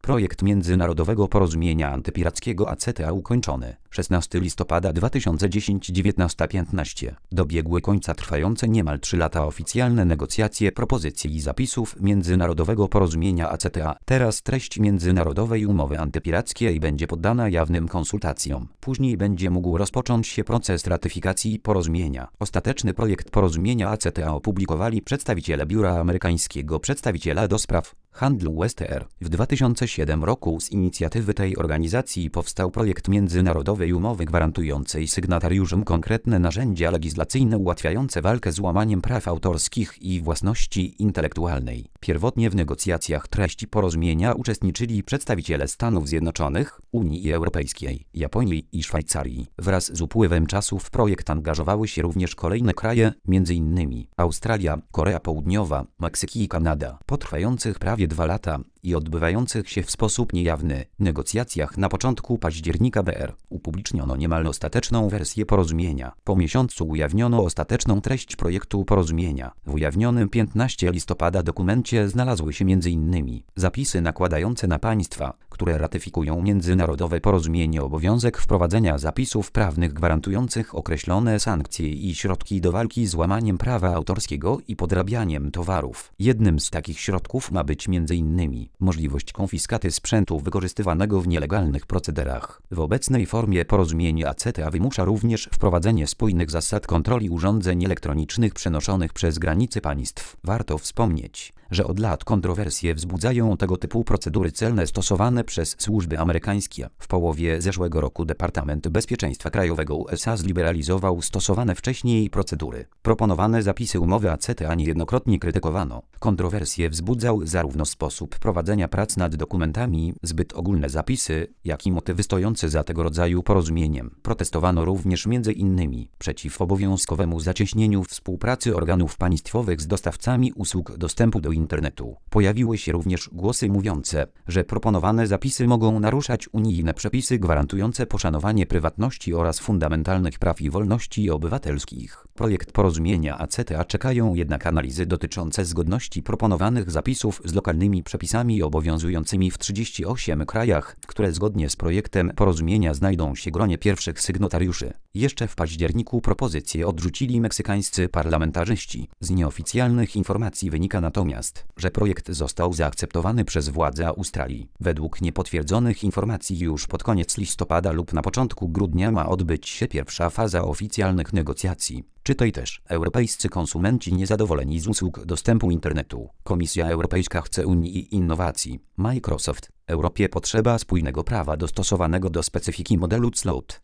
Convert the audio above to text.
Projekt międzynarodowego porozumienia antypirackiego ACTA ukończony. 16 listopada 2010 19:15. Dobiegły końca trwające niemal 3 lata oficjalne negocjacje propozycji i zapisów międzynarodowego porozumienia ACTA. Teraz treść międzynarodowej umowy antypirackiej będzie poddana jawnym konsultacjom. Później będzie mógł rozpocząć się proces ratyfikacji porozumienia. Ostateczny projekt porozumienia ACTA opublikowali przedstawiciele Biura Amerykańskiego Przedstawiciela do Spraw Handlu USTR. W 2007 roku z inicjatywy tej organizacji powstał projekt międzynarodowej umowy gwarantującej sygnatariuszom konkretne narzędzia legislacyjne ułatwiające walkę z łamaniem praw autorskich i własności intelektualnej. Pierwotnie w negocjacjach treści porozumienia uczestniczyli przedstawiciele Stanów Zjednoczonych, Unii Europejskiej, Japonii i Szwajcarii. Wraz z upływem czasu w projekt angażowały się również kolejne kraje, m.in. Australia, Korea Południowa, Meksyk i Kanada. Po trwających prawie 2 lata i odbywających się w sposób niejawny negocjacjach na początku października BR upubliczniono niemal ostateczną wersję porozumienia. Po miesiącu ujawniono ostateczną treść projektu porozumienia. W ujawnionym 15 listopada dokumencie znalazły się m.in. zapisy nakładające na państwa, które ratyfikują międzynarodowe porozumienie, obowiązek wprowadzenia zapisów prawnych gwarantujących określone sankcje i środki do walki z łamaniem prawa autorskiego i podrabianiem towarów. Jednym z takich środków ma być m.in. możliwość konfiskaty sprzętu wykorzystywanego w nielegalnych procederach. W obecnej formie porozumienie ACTA wymusza również wprowadzenie spójnych zasad kontroli urządzeń elektronicznych przenoszonych przez granice państw. Warto wspomnieć, że od lat kontrowersje wzbudzają tego typu procedury celne stosowane przez służby amerykańskie. W połowie zeszłego roku Departament Bezpieczeństwa Krajowego USA zliberalizował stosowane wcześniej procedury. Proponowane zapisy umowy ACTA niejednokrotnie krytykowano. Kontrowersje wzbudzał zarówno sposób prowadzenia prac nad dokumentami, zbyt ogólne zapisy, jak i motywy stojące za tego rodzaju porozumieniem. Protestowano również m.in. przeciw obowiązkowemu zacieśnieniu współpracy organów państwowych z dostawcami usług dostępu do internetu. Pojawiły się również głosy mówiące, że proponowane zapisy mogą naruszać unijne przepisy gwarantujące poszanowanie prywatności oraz fundamentalnych praw i wolności obywatelskich. Projekt porozumienia ACTA czekają jednak analizy dotyczące zgodności proponowanych zapisów z lokalnymi przepisami obowiązującymi w 38 krajach, które zgodnie z projektem porozumienia znajdą się w gronie pierwszych sygnatariuszy. Jeszcze w październiku propozycje odrzucili meksykańscy parlamentarzyści. Z nieoficjalnych informacji wynika natomiast, że projekt został zaakceptowany przez władze Australii. Według niepotwierdzonych informacji już pod koniec listopada lub na początku grudnia ma odbyć się pierwsza faza oficjalnych negocjacji. Czytaj też: europejscy konsumenci niezadowoleni z usług dostępu internetu. Komisja Europejska chce Unii i innowacji. Microsoft. Europie potrzeba spójnego prawa dostosowanego do specyfiki modelu cloud.